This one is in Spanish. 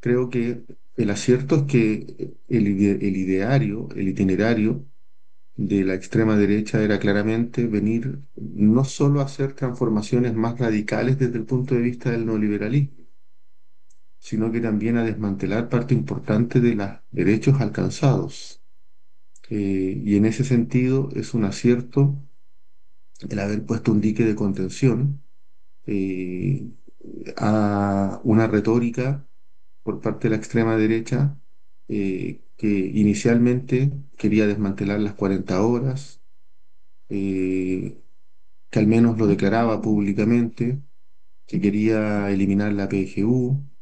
Creo que el acierto es que el ideario, el itinerario de la extrema derecha era claramente venir no solo a hacer transformaciones más radicales desde el punto de vista del neoliberalismo, sino que también a desmantelar parte importante de los derechos alcanzados. Y en ese sentido es un acierto el haber puesto un dique de contención eh, a una retórica por parte de la extrema derecha que inicialmente quería desmantelar las 40 horas, eh, que al menos lo declaraba públicamente, que quería eliminar la PGU,